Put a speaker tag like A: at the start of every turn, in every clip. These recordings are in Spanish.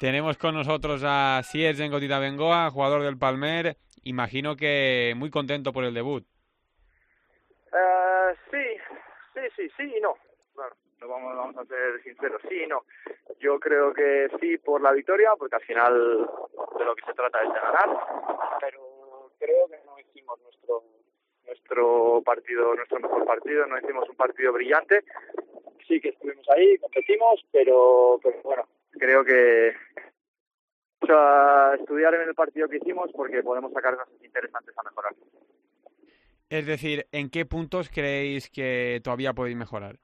A: Tenemos con nosotros a Siergen Gotita Bengoa, jugador del Palmer. Imagino que muy contento por el debut.
B: Sí y no. Bueno, vamos a ser sinceros, sí y no. Yo creo que sí por la victoria, porque al final de lo que se trata es de ganar, pero creo que no hicimos nuestro partido, nuestro mejor partido, no hicimos un partido brillante. Sí que estuvimos ahí, competimos, pero bueno, creo que a estudiar en el partido que hicimos porque podemos sacar cosas interesantes a mejorar.
A: Es decir, ¿en qué puntos creéis que todavía podéis mejorar?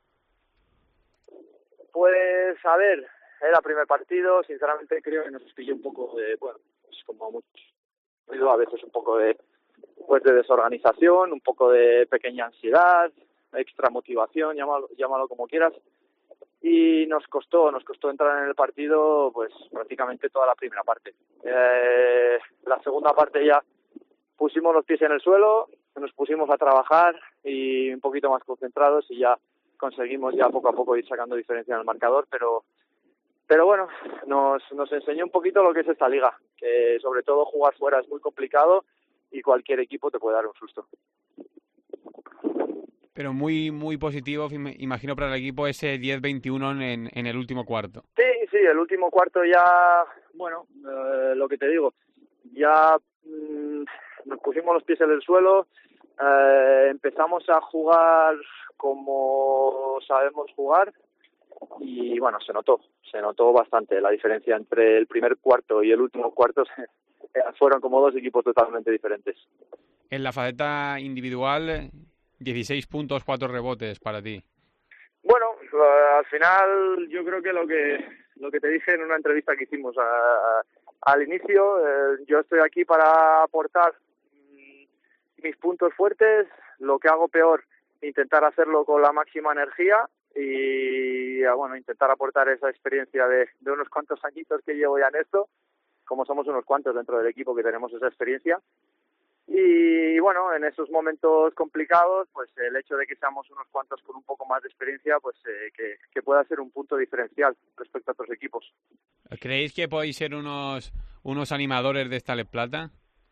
B: Pues a ver, era el primer partido, sinceramente creo que nos pilló un poco de, bueno, pues como mucho ruido, a veces un poco de desorganización, un poco de pequeña ansiedad, extra motivación, llámalo como quieras. Y nos costó entrar en el partido pues prácticamente toda la primera parte. La segunda parte ya pusimos los pies en el suelo, nos pusimos a trabajar y un poquito más concentrados y ya conseguimos ya poco a poco ir sacando diferencia en el marcador, pero bueno, nos enseñó un poquito lo que es esta liga, que sobre todo jugar fuera es muy complicado y cualquier equipo te puede dar un susto.
A: Pero muy muy positivo, imagino, para el equipo ese 10-21 en el último cuarto.
B: Sí, el último cuarto ya, bueno, lo que te digo, ya nos pusimos los pies en el suelo, empezamos a jugar como sabemos jugar y bueno, se notó bastante la diferencia entre el primer cuarto y el último cuarto. Fueron como dos equipos totalmente diferentes.
A: En la faceta individual, 16 puntos, 4 rebotes para ti.
B: Bueno, al final yo creo que lo que te dije en una entrevista que hicimos al inicio, yo estoy aquí para aportar mis puntos fuertes, lo que hago peor, intentar hacerlo con la máxima energía y bueno, intentar aportar esa experiencia de unos cuantos añitos que llevo ya en esto, como somos unos cuantos dentro del equipo que tenemos esa experiencia. Y bueno, en esos momentos complicados, pues el hecho de que seamos unos cuantos con un poco más de experiencia, pues que pueda ser un punto diferencial respecto a otros equipos.
A: ¿Creéis que podéis ser unos animadores de esta Les Plata?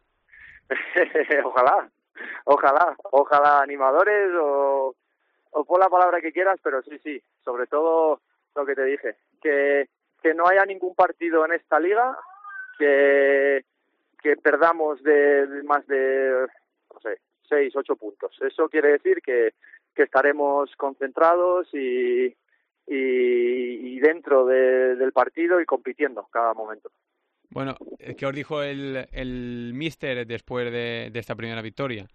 B: Ojalá animadores o pon la palabra que quieras, pero sí, sobre todo lo que te dije, que no haya ningún partido en esta liga que perdamos de más de, no sé, 6, 8 puntos. Eso quiere decir que estaremos concentrados y dentro del partido y compitiendo cada momento.
A: Bueno, ¿qué os dijo el míster después de esta primera victoria?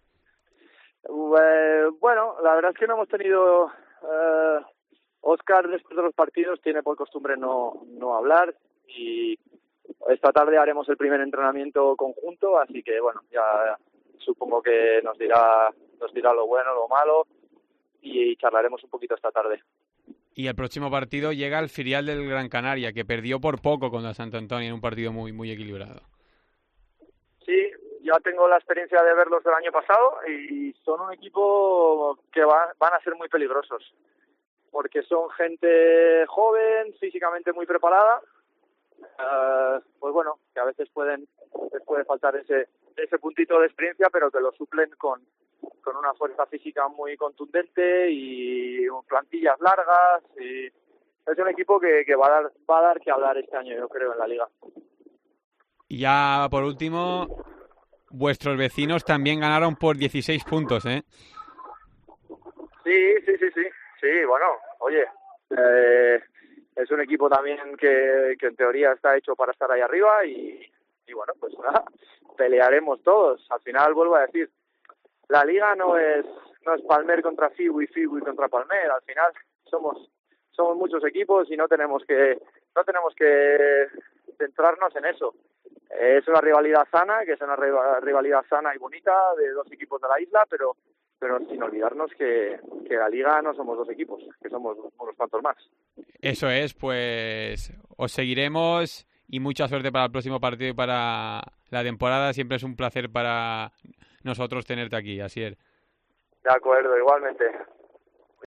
B: Bueno, la verdad es que no hemos tenido... Óscar después de los partidos tiene por costumbre no hablar y esta tarde haremos el primer entrenamiento conjunto, así que bueno, ya supongo que nos dirá lo bueno, lo malo y charlaremos un poquito esta tarde.
A: Y el próximo partido llega el filial del Gran Canaria, que perdió por poco contra Santo Antonio en un partido muy muy equilibrado.
B: Sí, ya tengo la experiencia de verlos del año pasado y son un equipo que van a ser muy peligrosos, porque son gente joven, físicamente muy preparada. Pues bueno, que a veces les puede faltar ese puntito de experiencia, pero que lo suplen con una fuerza física muy contundente y plantillas largas. Y es un equipo que va a dar que hablar este año, yo creo, en la liga.
A: Y ya por último, vuestros vecinos también ganaron por 16 puntos, ¿eh?
B: Sí, bueno, oye, es un equipo también que en teoría está hecho para estar ahí arriba y bueno, pues nada, pelearemos todos. Al final, vuelvo a decir, la liga no es Palmer contra Fibui contra Palmer. Al final somos muchos equipos y no tenemos que centrarnos en eso. Es una rivalidad sana, que es una rivalidad sana y bonita de dos equipos de la isla, pero sin olvidarnos que la liga no somos dos equipos, que somos unos cuantos más.
A: Eso es, pues os seguiremos y mucha suerte para el próximo partido y para la temporada. Siempre es un placer para nosotros tenerte aquí, así es.
B: De acuerdo, igualmente.